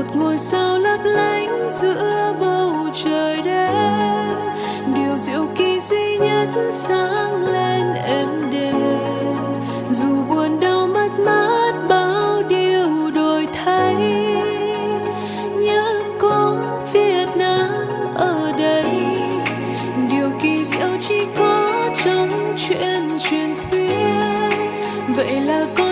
ngôi sao lấp lánh giữa bầu trời đêm, điều diệu kỳ duy nhất sáng lên êm đềm. Dù buồn đau mất mát bao điều đổi thay, nhớ có Việt Nam ở đây. Điều kỳ diệu chỉ có trong chuyện truyền thuyết, vậy là có